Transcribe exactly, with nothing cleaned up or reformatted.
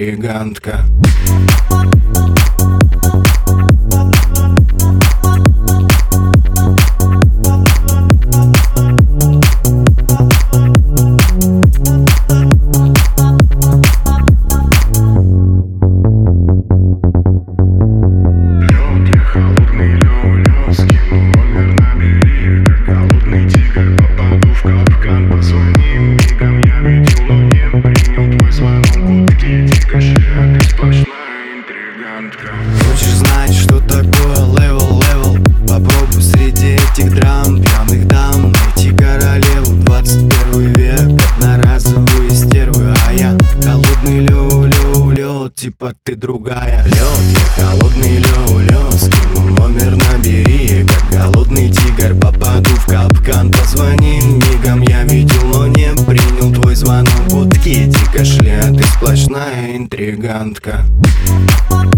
интригантка. Хочешь знать, что такое левел, левел? Попробуй среди этих драм, пьяных дам найти королеву. Двадцать первый век, одноразовые стервы, а я холодный лё, лё, лёд, типа ты другая. Лёд, я холодный лё, лёд, скину номер набери. Как голодный тигр попаду в капкан. Позвони мигом, я видел, но не принял твой звонок. Будки, кашля, ты сплошная интригантка.